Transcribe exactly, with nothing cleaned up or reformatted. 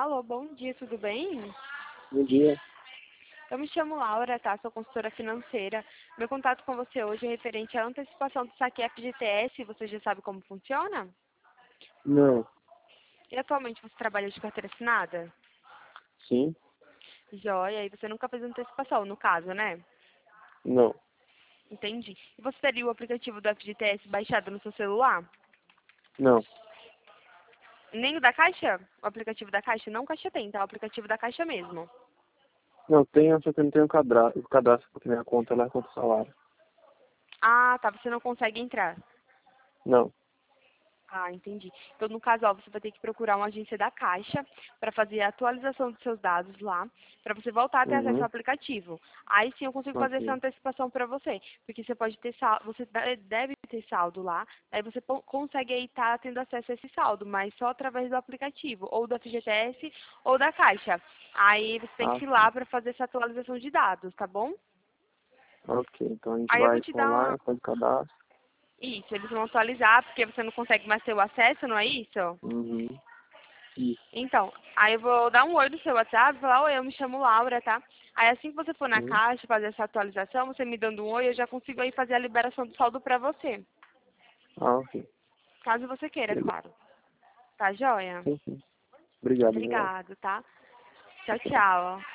Alô, bom dia, tudo bem? Bom dia. Eu me chamo Laura, tá? Sou consultora financeira. Meu contato com você hoje é referente à antecipação do saque F G T S. Você já sabe como funciona? Não. E atualmente você trabalha de carteira assinada? Sim? Joia, e você nunca fez antecipação, no caso, né? Não. Entendi. E você teria o aplicativo do F G T S baixado no seu celular? Não. Nem o da Caixa? O aplicativo da Caixa? Não, Caixa tem, tá? O aplicativo da Caixa mesmo. Não, tenho, só que eu não tenho cadastro. O cadastro porque minha conta lá é conta salário. Ah, tá, você não consegue entrar. Não. Ah, entendi. Então, no caso, ó, você vai ter que procurar uma agência da Caixa para fazer a atualização dos seus dados lá, para você voltar a ter acesso ao Uhum. aplicativo. Aí sim eu consigo fazer essa Ok. antecipação para você, porque você pode ter saldo, você de- deve ter saldo lá, aí você po- consegue aí estar tendo acesso a esse saldo, mas só através do aplicativo, ou do F G T S ou da Caixa. Aí você tem Ah, que ir sim. lá para fazer essa atualização de dados, tá bom? Ok. Então a gente Aí eu vou vai te por dar lá, uma... faz o cadastro. Isso, eles vão atualizar, porque você não consegue mais ter o acesso, não é isso? Uhum. Isso. Então, aí eu vou dar um oi no seu WhatsApp, falar, oi, eu me chamo Laura, tá? Aí assim que você for na Sim. caixa fazer essa atualização, você me dando um oi, eu já consigo aí fazer a liberação do saldo pra você. Ah, ok. Caso você queira, Beleza. claro. Tá, joia? Sim, sim. Obrigado, Miguel. Obrigado, tá? Tchau, tchau.